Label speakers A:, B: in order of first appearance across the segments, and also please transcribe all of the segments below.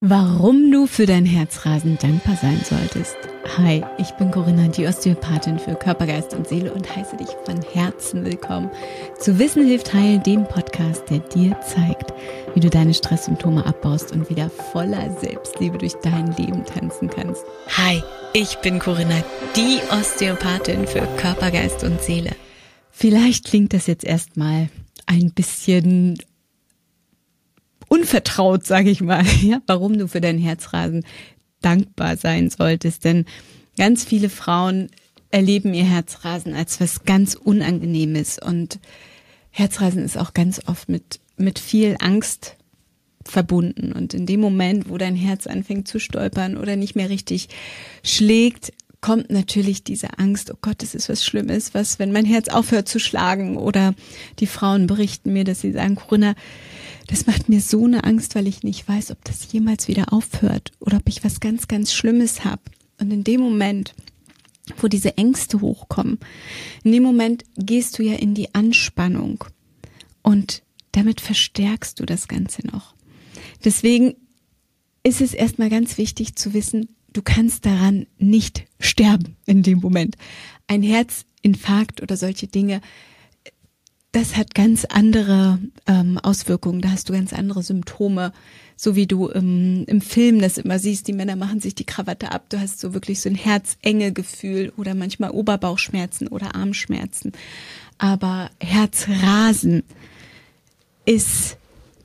A: Warum du für dein Herzrasen dankbar sein solltest. Hi, ich bin Corinna, die Osteopathin für Körper, Geist und Seele und heiße dich von Herzen willkommen zu Wissen hilft Heil, dem Podcast, der dir zeigt, wie du deine Stresssymptome abbaust und wieder voller Selbstliebe durch dein Leben tanzen kannst. Hi, ich bin Corinna, die Osteopathin für Körper, Geist und Seele. Vielleicht klingt das jetzt erstmal ein bisschen unvertraut, sage ich mal, ja, warum du für dein Herzrasen dankbar sein solltest. Denn ganz viele Frauen erleben ihr Herzrasen als was ganz Unangenehmes. Und Herzrasen ist auch ganz oft mit viel Angst verbunden. Und in dem Moment, wo dein Herz anfängt zu stolpern oder nicht mehr richtig schlägt, kommt natürlich diese Angst, oh Gott, das ist was Schlimmes, was, wenn mein Herz aufhört zu schlagen. Oder die Frauen berichten mir, dass sie sagen, Corinna, das macht mir so eine Angst, weil ich nicht weiß, ob das jemals wieder aufhört oder ob ich was ganz, ganz Schlimmes habe. Und in dem Moment, wo diese Ängste hochkommen, in dem Moment gehst du ja in die Anspannung und damit verstärkst du das Ganze noch. Deswegen ist es erstmal ganz wichtig zu wissen, du kannst daran nicht sterben in dem Moment. Ein Herzinfarkt oder solche Dinge, das hat ganz andere Auswirkungen, da hast du ganz andere Symptome, so wie du im Film das immer siehst, die Männer machen sich die Krawatte ab, du hast so wirklich so ein Herzenge-Gefühl oder manchmal Oberbauchschmerzen oder Armschmerzen. Aber Herzrasen ist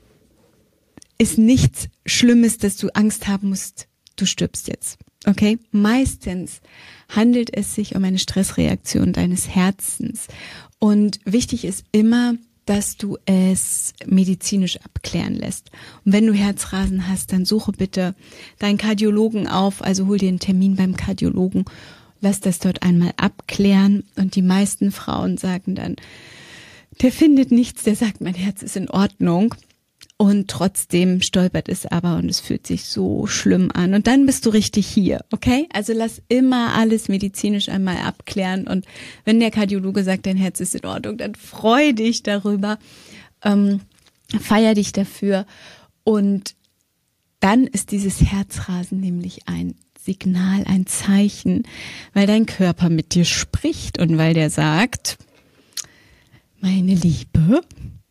A: nichts Schlimmes, dass du Angst haben musst, du stirbst jetzt. Okay? Meistens handelt es sich um eine Stressreaktion deines Herzens. Und wichtig ist immer, dass du es medizinisch abklären lässt. Und wenn du Herzrasen hast, dann suche bitte deinen Kardiologen auf, also hol dir einen Termin beim Kardiologen, lass das dort einmal abklären. Und die meisten Frauen sagen dann, der findet nichts, der sagt, mein Herz ist in Ordnung. Und trotzdem stolpert es aber und es fühlt sich so schlimm an. Und dann bist du richtig hier, okay? Also lass immer alles medizinisch einmal abklären. Und wenn der Kardiologe sagt, dein Herz ist in Ordnung, dann freu dich darüber, feier dich dafür. Und dann ist dieses Herzrasen nämlich ein Signal, ein Zeichen, weil dein Körper mit dir spricht und weil der sagt, meine Liebe,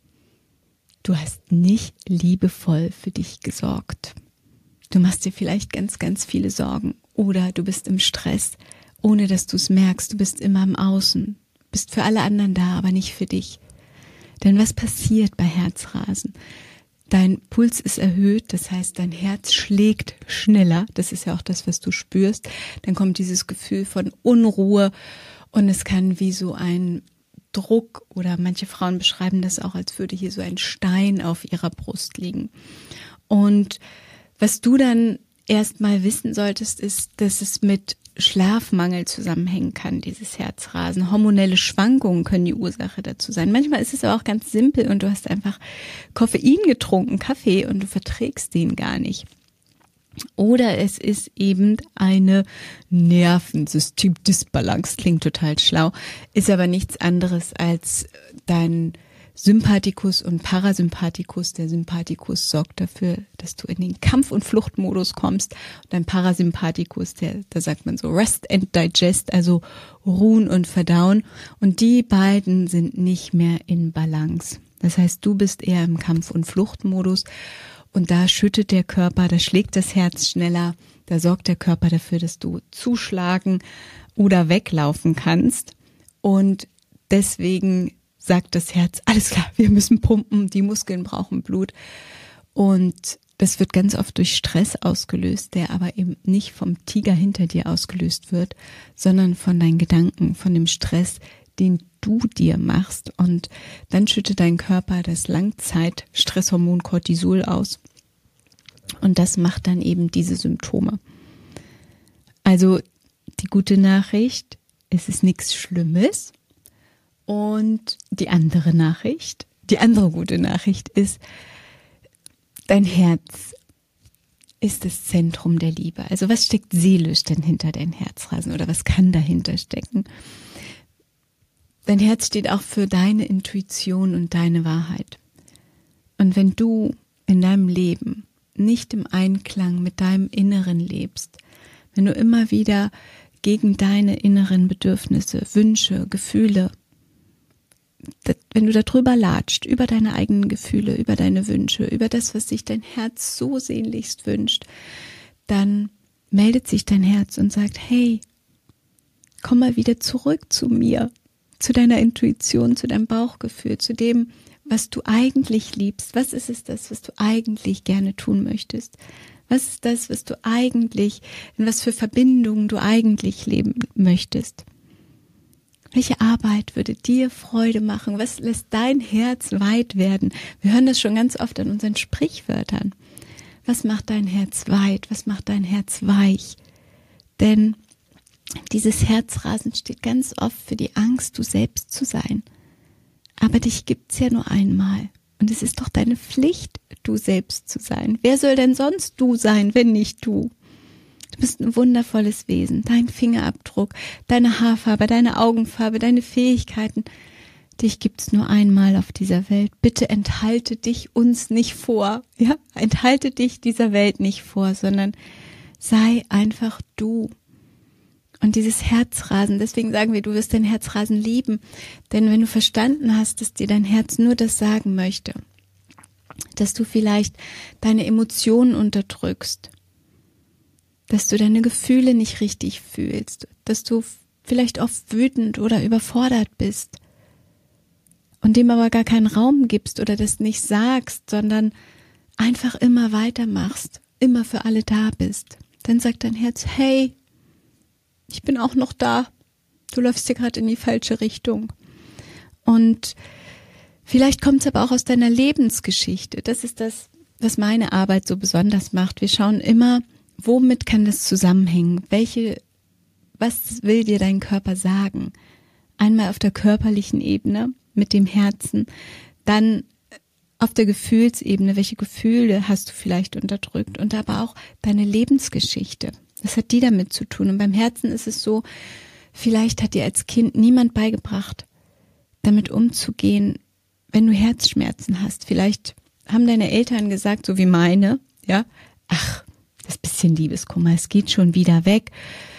A: du hast nicht liebevoll für dich gesorgt. Du machst dir vielleicht ganz, ganz viele Sorgen oder du bist im Stress, ohne dass du es merkst. Du bist immer im Außen, bist für alle anderen da, aber nicht für dich. Denn was passiert bei Herzrasen? Dein Puls ist erhöht, das heißt, dein Herz schlägt schneller. Das ist ja auch das, was du spürst. Dann kommt dieses Gefühl von Unruhe und es kann wie so ein Druck oder manche Frauen beschreiben das auch, als würde hier so ein Stein auf ihrer Brust liegen. Und was du dann erstmal wissen solltest, ist, dass es mit Schlafmangel zusammenhängen kann, dieses Herzrasen. Hormonelle Schwankungen können die Ursache dazu sein. Manchmal ist es aber auch ganz simpel und du hast einfach Koffein getrunken, Kaffee und du verträgst den gar nicht. Oder es ist eben eine Nervensystemdisbalance, klingt total schlau, ist aber nichts anderes als dein Sympathikus und Parasympathikus. Der Sympathikus sorgt dafür, dass du in den Kampf- und Fluchtmodus kommst. Und dein Parasympathikus, da sagt man so Rest and Digest, also ruhen und verdauen. Und die beiden sind nicht mehr in Balance. Das heißt, du bist eher im Kampf- und Fluchtmodus. Und da schüttet der Körper, da schlägt das Herz schneller, da sorgt der Körper dafür, dass du zuschlagen oder weglaufen kannst. Und deswegen sagt das Herz, alles klar, wir müssen pumpen, die Muskeln brauchen Blut. Und das wird ganz oft durch Stress ausgelöst, der aber eben nicht vom Tiger hinter dir ausgelöst wird, sondern von deinen Gedanken, von dem Stress, den du dir machst. Und dann schüttet dein Körper das Langzeit-Stresshormon Cortisol aus. Und das macht dann eben diese Symptome. Also die gute Nachricht, es ist nichts Schlimmes. Und die andere gute Nachricht ist, dein Herz ist das Zentrum der Liebe. Also was steckt seelisch denn hinter dein Herzrasen oder was kann dahinter stecken? Dein Herz steht auch für deine Intuition und deine Wahrheit. Und wenn du in deinem Leben nicht im Einklang mit deinem Inneren lebst, wenn du immer wieder gegen deine inneren Bedürfnisse, Wünsche, Gefühle, wenn du darüber latscht, über deine eigenen Gefühle, über deine Wünsche, über das, was sich dein Herz so sehnlichst wünscht, dann meldet sich dein Herz und sagt, hey, komm mal wieder zurück zu mir, zu deiner Intuition, zu deinem Bauchgefühl, zu dem, was du eigentlich liebst. Was ist es das, was du eigentlich gerne tun möchtest? Was ist das, was du eigentlich, in was für Verbindungen du eigentlich leben möchtest? Welche Arbeit würde dir Freude machen? Was lässt dein Herz weit werden? Wir hören das schon ganz oft an unseren Sprichwörtern. Was macht dein Herz weit? Was macht dein Herz weich? Denn dieses Herzrasen steht ganz oft für die Angst, du selbst zu sein. Aber dich gibt's ja nur einmal. Und es ist doch deine Pflicht, du selbst zu sein. Wer soll denn sonst du sein, wenn nicht du? Du bist ein wundervolles Wesen. Dein Fingerabdruck, deine Haarfarbe, deine Augenfarbe, deine Fähigkeiten. Dich gibt's nur einmal auf dieser Welt. Bitte enthalte dich uns nicht vor. Ja, enthalte dich dieser Welt nicht vor, sondern sei einfach du. Und dieses Herzrasen, deswegen sagen wir, du wirst dein Herzrasen lieben. Denn wenn du verstanden hast, dass dir dein Herz nur das sagen möchte, dass du vielleicht deine Emotionen unterdrückst, dass du deine Gefühle nicht richtig fühlst, dass du vielleicht oft wütend oder überfordert bist und dem aber gar keinen Raum gibst oder das nicht sagst, sondern einfach immer weitermachst, immer für alle da bist, dann sagt dein Herz, hey, ich bin auch noch da. Du läufst hier gerade in die falsche Richtung. Und vielleicht kommt es aber auch aus deiner Lebensgeschichte. Das ist das, was meine Arbeit so besonders macht. Wir schauen immer, womit kann das zusammenhängen? Was will dir dein Körper sagen? Einmal auf der körperlichen Ebene mit dem Herzen, dann auf der Gefühlsebene, welche Gefühle hast du vielleicht unterdrückt und aber auch deine Lebensgeschichte. Das hat die damit zu tun. Und beim Herzen ist es so, vielleicht hat dir als Kind niemand beigebracht, damit umzugehen, wenn du Herzschmerzen hast. Vielleicht haben deine Eltern gesagt, so wie meine, ja, ach, das bisschen Liebeskummer, es geht schon wieder weg.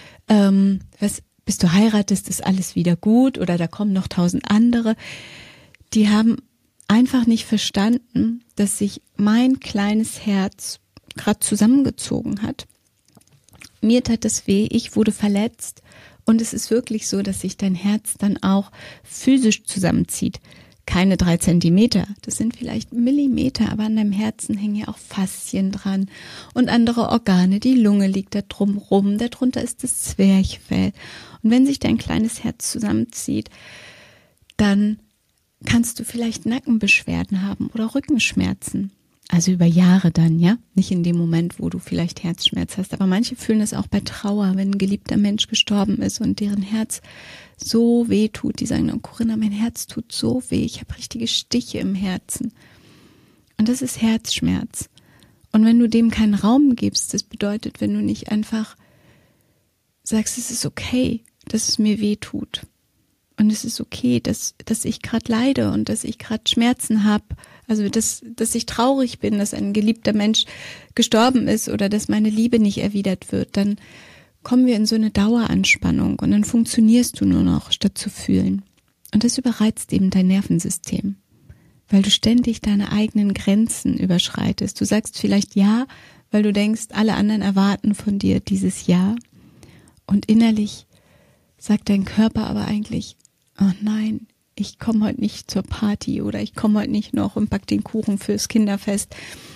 A: Bis du heiratest, ist alles wieder gut oder da kommen noch 1000 andere. Die haben einfach nicht verstanden, dass sich mein kleines Herz gerade zusammengezogen hat. Mir tat es weh, ich wurde verletzt und es ist wirklich so, dass sich dein Herz dann auch physisch zusammenzieht. Keine 3 Zentimeter, das sind vielleicht Millimeter, aber an deinem Herzen hängen ja auch Faszien dran und andere Organe, die Lunge liegt da drumrum, darunter ist das Zwerchfell. Und wenn sich dein kleines Herz zusammenzieht, dann kannst du vielleicht Nackenbeschwerden haben oder Rückenschmerzen. Also über Jahre dann, ja, nicht in dem Moment, wo du vielleicht Herzschmerz hast. Aber manche fühlen es auch bei Trauer, wenn ein geliebter Mensch gestorben ist und deren Herz so weh tut. Die sagen, oh Corinna, mein Herz tut so weh, ich habe richtige Stiche im Herzen. Und das ist Herzschmerz. Und wenn du dem keinen Raum gibst, das bedeutet, wenn du nicht einfach sagst, es ist okay, dass es mir weh tut. Und es ist okay, dass ich gerade leide und dass ich gerade Schmerzen habe. Also dass ich traurig bin, dass ein geliebter Mensch gestorben ist oder dass meine Liebe nicht erwidert wird. Dann kommen wir in so eine Daueranspannung und dann funktionierst du nur noch, statt zu fühlen. Und das überreizt eben dein Nervensystem, weil du ständig deine eigenen Grenzen überschreitest. Du sagst vielleicht ja, weil du denkst, alle anderen erwarten von dir dieses Ja. Und innerlich sagt dein Körper aber eigentlich, oh nein, ich komme heute nicht zur Party oder ich komme heute nicht noch und back den Kuchen fürs Kinderfest.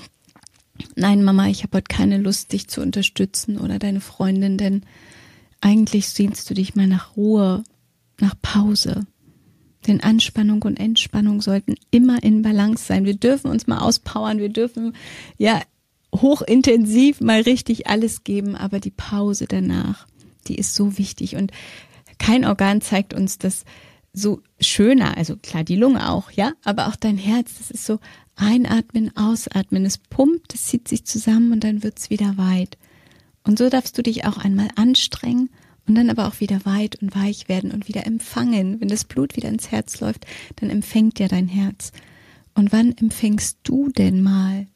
A: Nein, Mama, ich habe heute keine Lust, dich zu unterstützen oder deine Freundin, denn eigentlich sehnst du dich mal nach Ruhe, nach Pause. Denn Anspannung und Entspannung sollten immer in Balance sein. Wir dürfen uns mal auspowern, wir dürfen ja hochintensiv mal richtig alles geben, aber die Pause danach, die ist so wichtig und kein Organ zeigt uns das so schöner, also klar die Lunge auch, ja, aber auch dein Herz, das ist so einatmen, ausatmen, es pumpt, es zieht sich zusammen und dann wird's wieder weit. Und so darfst du dich auch einmal anstrengen und dann aber auch wieder weit und weich werden und wieder empfangen. Wenn das Blut wieder ins Herz läuft, dann empfängt ja dein Herz. Und wann empfängst du denn mal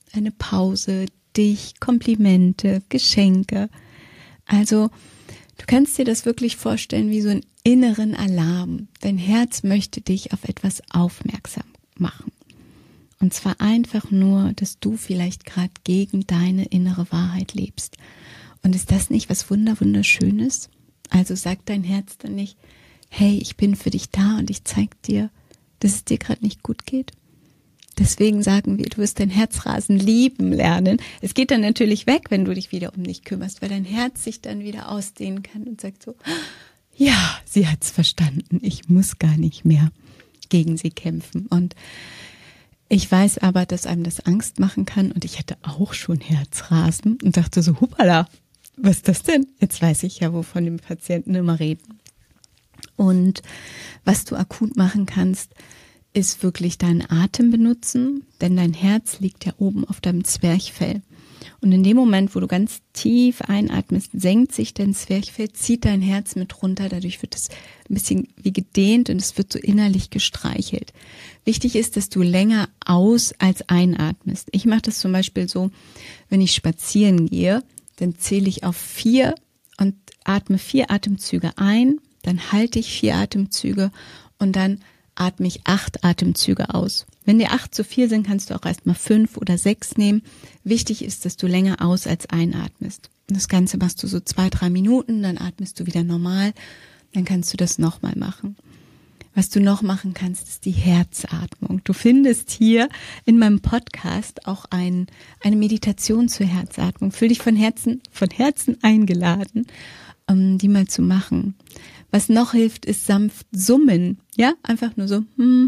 A: eine Pause, dich, Komplimente, Geschenke. Also du kannst dir das wirklich vorstellen wie so einen inneren Alarm. Dein Herz möchte dich auf etwas aufmerksam machen. Und zwar einfach nur, dass du vielleicht gerade gegen deine innere Wahrheit lebst. Und ist das nicht was Wunderschönes? Also sagt dein Herz dann nicht, hey, ich bin für dich da und ich zeig dir, dass es dir gerade nicht gut geht. Deswegen sagen wir, du wirst dein Herzrasen lieben lernen. Es geht dann natürlich weg, wenn du dich wieder um dich kümmerst, weil dein Herz sich dann wieder ausdehnen kann und sagt so, ja, sie hat's verstanden, ich muss gar nicht mehr gegen sie kämpfen. Und ich weiß aber, dass einem das Angst machen kann und ich hatte auch schon Herzrasen und dachte so, hupala, was ist das denn? Jetzt weiß ich ja, wovon die Patienten immer reden. Und was du akut machen kannst, ist wirklich deinen Atem benutzen, denn dein Herz liegt ja oben auf deinem Zwerchfell. Und in dem Moment, wo du ganz tief einatmest, senkt sich dein Zwerchfell, zieht dein Herz mit runter, dadurch wird es ein bisschen wie gedehnt und es wird so innerlich gestreichelt. Wichtig ist, dass du länger aus als einatmest. Ich mache das zum Beispiel so, wenn ich spazieren gehe, dann zähle ich auf 4 und atme 4 Atemzüge ein, dann halte ich 4 Atemzüge und dann atme ich 8 Atemzüge aus. Wenn dir 8 zu viel sind, kannst du auch erstmal 5 oder 6 nehmen. Wichtig ist, dass du länger aus als einatmest. Das Ganze machst du so 2-3 Minuten, dann atmest du wieder normal, dann kannst du das nochmal machen. Was du noch machen kannst, ist die Herzatmung. Du findest hier in meinem Podcast auch eine Meditation zur Herzatmung. Fühl dich von Herzen eingeladen, die mal zu machen. Was noch hilft, ist sanft summen. Ja, einfach nur so.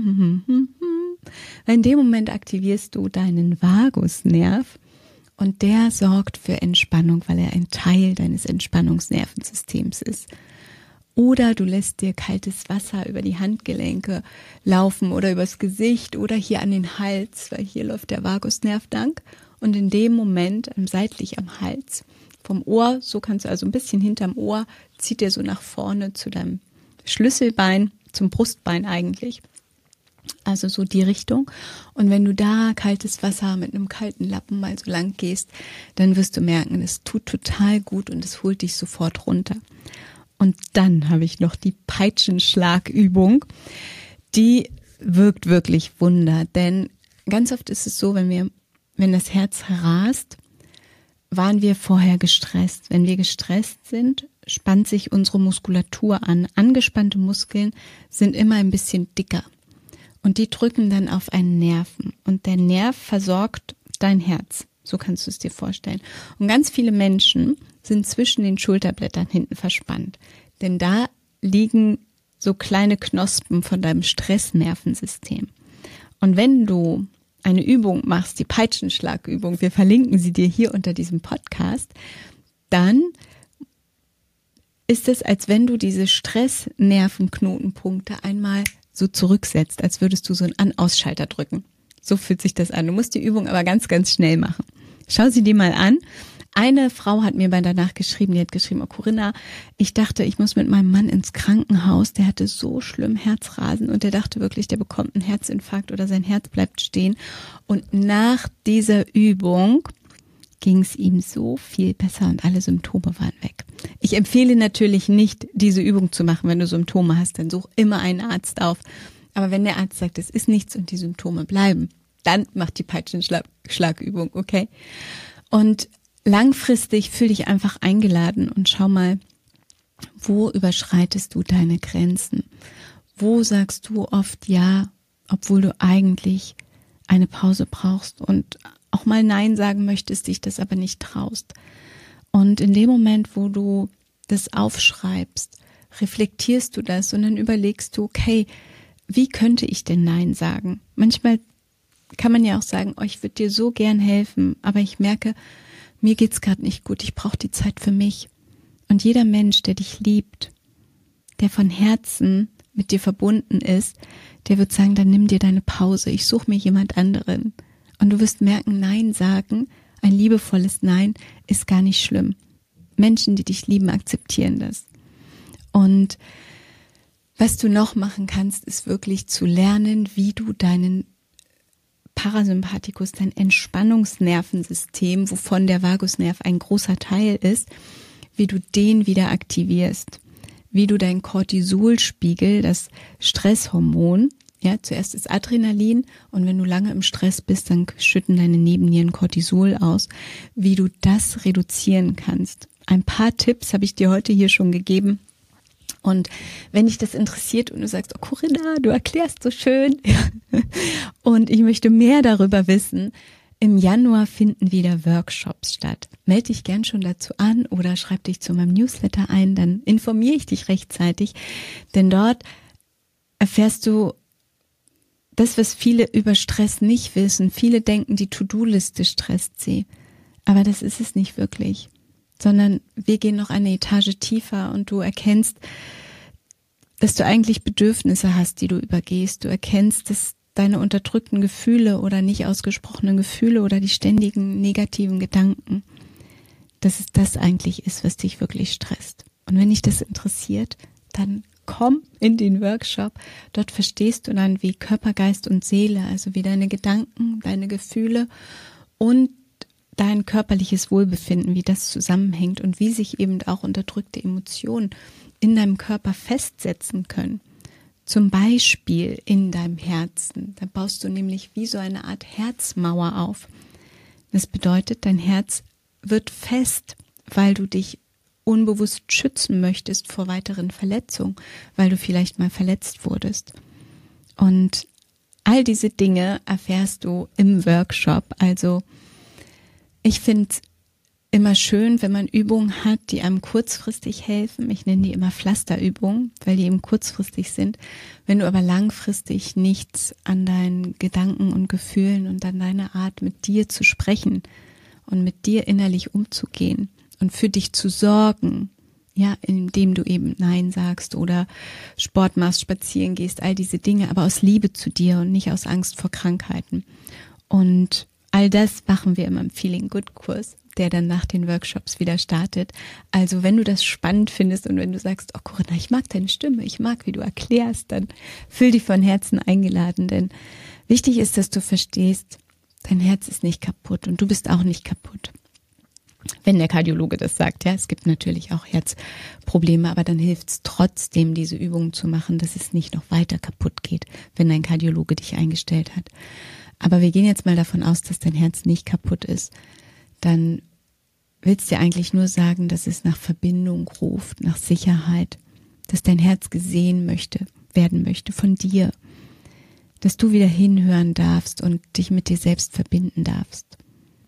A: In dem Moment aktivierst du deinen Vagusnerv und der sorgt für Entspannung, weil er ein Teil deines Entspannungsnervensystems ist. Oder du lässt dir kaltes Wasser über die Handgelenke laufen oder übers Gesicht oder hier an den Hals, weil hier läuft der Vagusnerv lang. Und in dem Moment, seitlich am Hals, vom Ohr, so kannst du also ein bisschen hinterm Ohr, zieht dir so nach vorne zu deinem Schlüsselbein, zum Brustbein eigentlich. Also so die Richtung. Und wenn du da kaltes Wasser mit einem kalten Lappen mal so lang gehst, dann wirst du merken, es tut total gut und es holt dich sofort runter. Und dann habe ich noch die Peitschenschlagübung. Die wirkt wirklich Wunder, denn ganz oft ist es so, wenn das Herz rast, waren wir vorher gestresst. Wenn wir gestresst sind, spannt sich unsere Muskulatur an. Angespannte Muskeln sind immer ein bisschen dicker und die drücken dann auf einen Nerven und der Nerv versorgt dein Herz. So kannst du es dir vorstellen. Und ganz viele Menschen sind zwischen den Schulterblättern hinten verspannt, denn da liegen so kleine Knospen von deinem Stressnervensystem. Und wenn du eine Übung machst, die Peitschenschlagübung, wir verlinken sie dir hier unter diesem Podcast, dann ist es, als wenn du diese Stressnervenknotenpunkte einmal so zurücksetzt, als würdest du so einen An-Ausschalter drücken. So fühlt sich das an. Du musst die Übung aber ganz, ganz schnell machen. Schau sie dir mal an. Eine Frau hat mir danach geschrieben, die hat geschrieben, oh Corinna, ich dachte, ich muss mit meinem Mann ins Krankenhaus, der hatte so schlimm Herzrasen und der dachte wirklich, der bekommt einen Herzinfarkt oder sein Herz bleibt stehen. Und nach dieser Übung ging es ihm so viel besser und alle Symptome waren weg. Ich empfehle natürlich nicht, diese Übung zu machen, wenn du Symptome hast, dann such immer einen Arzt auf. Aber wenn der Arzt sagt, es ist nichts und die Symptome bleiben, dann mach die Peitschenschlagübung, okay? Und langfristig fühl dich einfach eingeladen und schau mal, wo überschreitest du deine Grenzen? Wo sagst du oft ja, obwohl du eigentlich eine Pause brauchst und auch mal Nein sagen möchtest, dich das aber nicht traust. Und in dem Moment, wo du das aufschreibst, reflektierst du das und dann überlegst du, okay, wie könnte ich denn Nein sagen? Manchmal kann man ja auch sagen, oh, ich würde dir so gern helfen, aber ich merke, mir geht's gerade nicht gut, ich brauche die Zeit für mich. Und jeder Mensch, der dich liebt, der von Herzen mit dir verbunden ist, der wird sagen, dann nimm dir deine Pause, ich suche mir jemand anderen. Und du wirst merken, Nein sagen, ein liebevolles Nein ist gar nicht schlimm. Menschen, die dich lieben, akzeptieren das. Und was du noch machen kannst, ist wirklich zu lernen, wie du deinen Parasympathikus, dein Entspannungsnervensystem, wovon der Vagusnerv ein großer Teil ist, wie du den wieder aktivierst, wie du dein Cortisolspiegel, das Stresshormon, ja, zuerst ist Adrenalin und wenn du lange im Stress bist, dann schütten deine Nebennieren Cortisol aus, wie du das reduzieren kannst. Ein paar Tipps habe ich dir heute hier schon gegeben. Und wenn dich das interessiert und du sagst, oh Corinna, du erklärst so schön und ich möchte mehr darüber wissen, im Januar finden wieder Workshops statt. Melde dich gern schon dazu an oder schreib dich zu meinem Newsletter ein, dann informiere ich dich rechtzeitig, denn dort erfährst du das, was viele über Stress nicht wissen. Viele denken, die To-Do-Liste stresst sie, aber das ist es nicht wirklich, sondern wir gehen noch eine Etage tiefer und du erkennst, dass du eigentlich Bedürfnisse hast, die du übergehst. Du erkennst, dass deine unterdrückten Gefühle oder nicht ausgesprochenen Gefühle oder die ständigen negativen Gedanken, dass es das eigentlich ist, was dich wirklich stresst. Und wenn dich das interessiert, dann komm in den Workshop. Dort verstehst du dann, wie Körper, Geist und Seele, also wie deine Gedanken, deine Gefühle und dein körperliches Wohlbefinden, wie das zusammenhängt und wie sich eben auch unterdrückte Emotionen in deinem Körper festsetzen können. Zum Beispiel in deinem Herzen. Da baust du nämlich wie so eine Art Herzmauer auf. Das bedeutet, dein Herz wird fest, weil du dich unbewusst schützen möchtest vor weiteren Verletzungen, weil du vielleicht mal verletzt wurdest. Und all diese Dinge erfährst du im Workshop. Also ich finde es immer schön, wenn man Übungen hat, die einem kurzfristig helfen. Ich nenne die immer Pflasterübungen, weil die eben kurzfristig sind. Wenn du aber langfristig nichts an deinen Gedanken und Gefühlen und an deiner Art, mit dir zu sprechen und mit dir innerlich umzugehen und für dich zu sorgen, ja, indem du eben Nein sagst oder Sport machst, spazieren gehst, all diese Dinge, aber aus Liebe zu dir und nicht aus Angst vor Krankheiten. Und all das machen wir immer im Feeling Good Kurs, der dann nach den Workshops wieder startet. Also wenn du das spannend findest und wenn du sagst, oh Corinna, ich mag deine Stimme, ich mag, wie du erklärst, dann fühl dich von Herzen eingeladen, denn wichtig ist, dass du verstehst, dein Herz ist nicht kaputt und du bist auch nicht kaputt. Wenn der Kardiologe das sagt, ja, es gibt natürlich auch Herzprobleme, aber dann hilft es trotzdem, diese Übungen zu machen, dass es nicht noch weiter kaputt geht, wenn dein Kardiologe dich eingestellt hat. Aber wir gehen jetzt mal davon aus, dass dein Herz nicht kaputt ist. Dann willst du dir eigentlich nur sagen, dass es nach Verbindung ruft, nach Sicherheit, dass dein Herz gesehen werden möchte von dir, dass du wieder hinhören darfst und dich mit dir selbst verbinden darfst.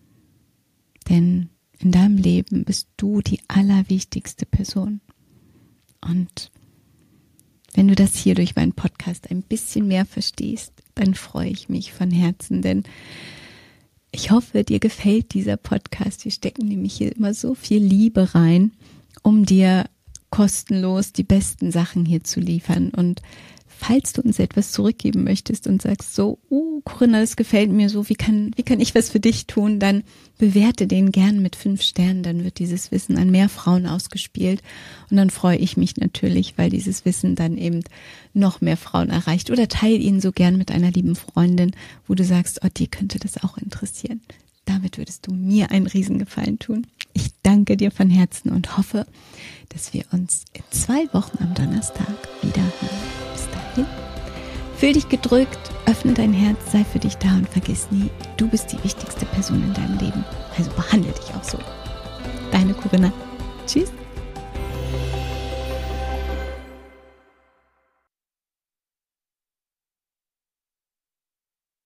A: Denn in deinem Leben bist du die allerwichtigste Person. Und wenn du das hier durch meinen Podcast ein bisschen mehr verstehst, dann freue ich mich von Herzen, denn ich hoffe, dir gefällt dieser Podcast. Wir stecken nämlich hier immer so viel Liebe rein, um dir kostenlos die besten Sachen hier zu liefern. Und falls du uns etwas zurückgeben möchtest und sagst so, Corinna, das gefällt mir so, wie kann ich was für dich tun, dann bewerte den gern mit 5 Sternen, dann wird dieses Wissen an mehr Frauen ausgespielt und dann freue ich mich natürlich, weil dieses Wissen dann eben noch mehr Frauen erreicht oder teile ihn so gern mit einer lieben Freundin, wo du sagst, oh, die könnte das auch interessieren. Damit würdest du mir einen Riesengefallen tun. Ich danke dir von Herzen und hoffe, dass wir uns in 2 Wochen am Donnerstag wieder hören. Bis dahin. Fühl dich gedrückt, öffne dein Herz, sei für dich da und vergiss nie, du bist die wichtigste Person in deinem Leben. Also behandle dich auch so. Deine Corinna. Tschüss.